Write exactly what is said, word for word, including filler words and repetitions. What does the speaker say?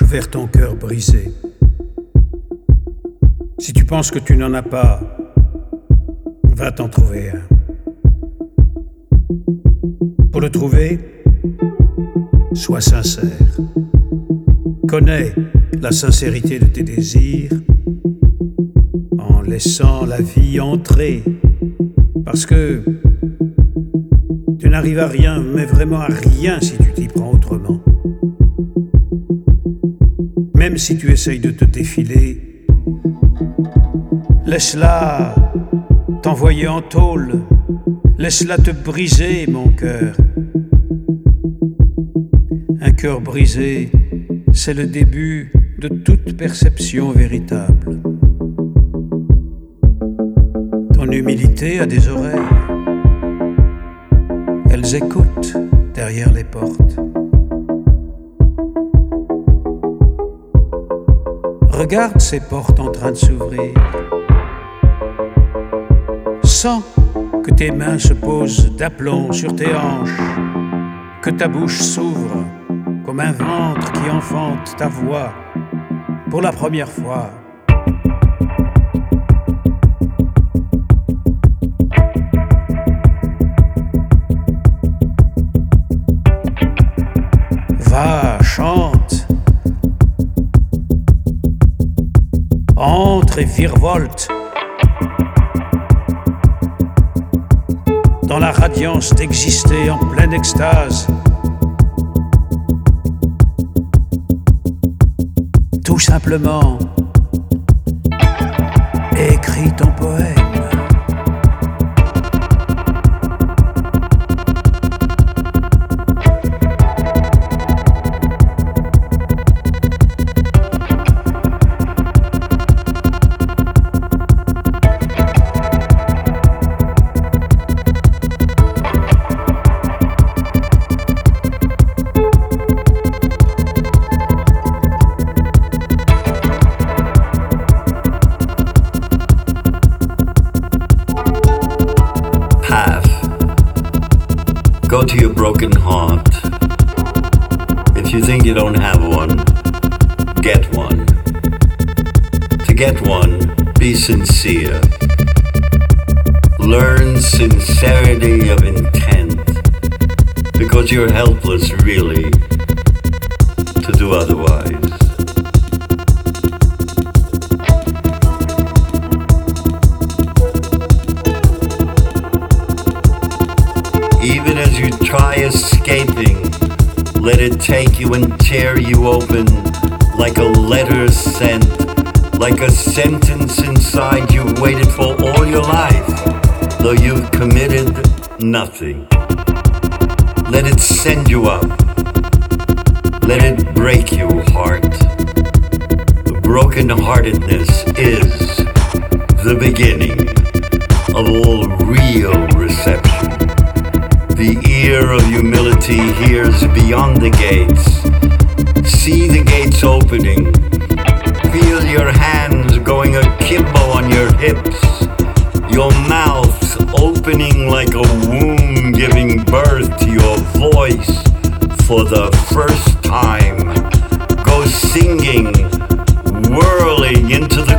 vers ton cœur brisé. Si tu penses que tu n'en as pas, va t'en trouver un. Pour le trouver, sois sincère. Connais la sincérité de tes désirs en laissant la vie entrer. Parce que tu n'arrives à rien, mais vraiment à rien si tu t'y prends autrement. Même si tu essayes de te défiler, laisse-la t'envoyer en tôle, laisse-la te briser, mon cœur. Un cœur brisé, c'est le début de toute perception véritable. Ton humilité a des oreilles. Elles écoutent derrière les portes. Regarde ces portes en train de s'ouvrir. Sens que tes mains se posent d'aplomb sur tes hanches, que ta bouche s'ouvre comme un ventre qui enfante ta voix pour la première fois. Va, chante, entre et virevolte dans la radiance d'exister en pleine extase. Tout simplement, écris ton poème. Go to your broken heart. If you think you don't have one, get one. To get one, be sincere. Learn sincerity of intent, because you're helpless, really, to do otherwise. Even as you try escaping, let it take you and tear you open like a letter sent, like a sentence inside you waited for all your life, though you've committed nothing. Let it send you up. Let it break you, heart. Brokenheartedness is the beginning of all real reception. The ear of humility hears beyond the gates. See the gates opening. Feel your hands going akimbo on your hips. Your mouth opening like a womb giving birth to your voice for the first time. Go singing, whirling into the